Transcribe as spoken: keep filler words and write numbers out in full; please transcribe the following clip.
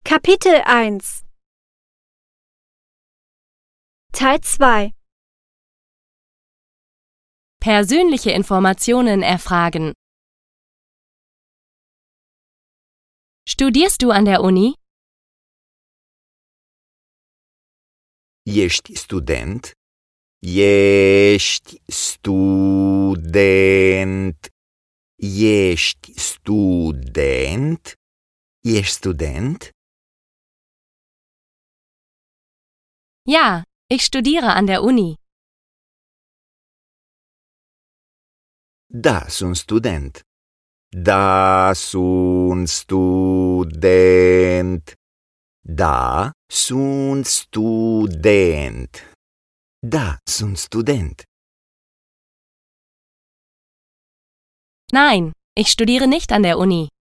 Kapitel eins Teil zwei Persönliche Informationen erfragen. Studierst du an der Uni? Ești student? Ești student? Ești student? Ești student? Ja, ich studiere an der Uni. Da, sunt student. Da, sunt student. Da, sunt student. Da, sunt student. Nein, ich studiere nicht an der Uni.